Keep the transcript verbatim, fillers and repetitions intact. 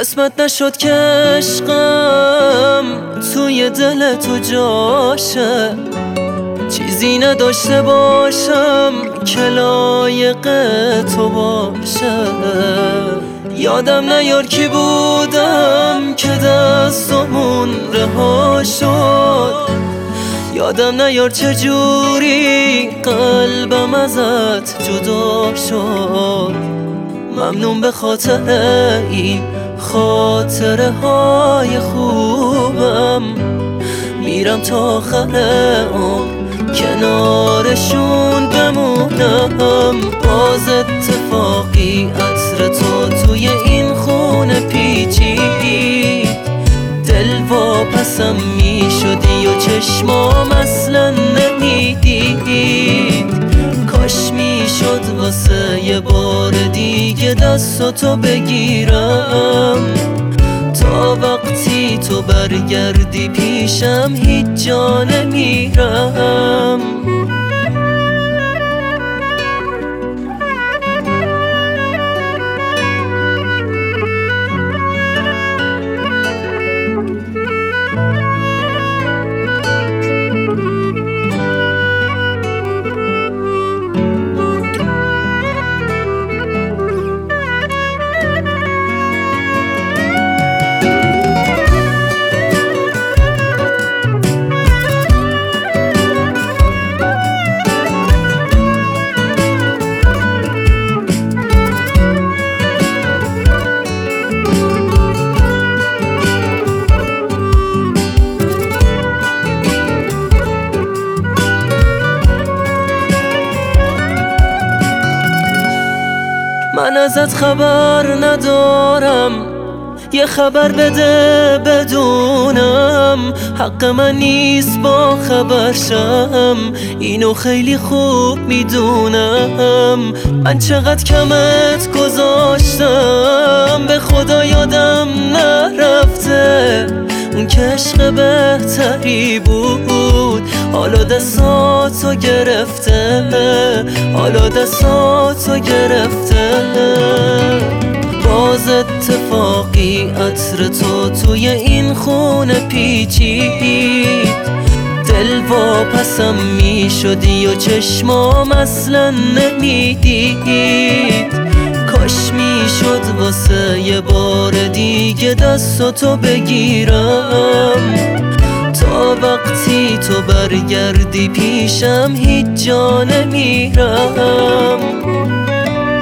قسمت نشد که عشقم توی دل تو جاشه، چیزی نداشته باشم که لایق تو باشه. یادم نیار کی بودم که دستمون رها شد، یادم نیار چجوری قلبم ازت جدا شد. ممنون به خاطر این خاطره های خوبم، میرم تا آخر عمر کنارشون بمونم. باز اتفاقی عطر تو توی این خونه پیچید، دل واپسم میشدی و چشمام اصلا نمیدید. کاش میشد واسه یه بار دیگه دستاتو بگیرم، تا وقتی تو برگردی پیشم هیچ جا نمیرم. من ازت خبر ندارم، یه خبر بده بدونم. حق من نیست با خبر شم، اینو خیلی خوب میدونم. من چقدر کمت گذاشتم، به خدا یادم نرفته اون که عشق بهتری بود. حالا دستاتو گرفته، حالا دستاتو گرفته. باز اتفاقی عطر تو توی این خونه پیچید، دل واپسم میشدی و چشمام اصلا نمیدید. کاش میشد واسه یه بار دیگه دستاتو بگیرم، تا وقتی تو برگردی پیشم هیچ جا نمیرم.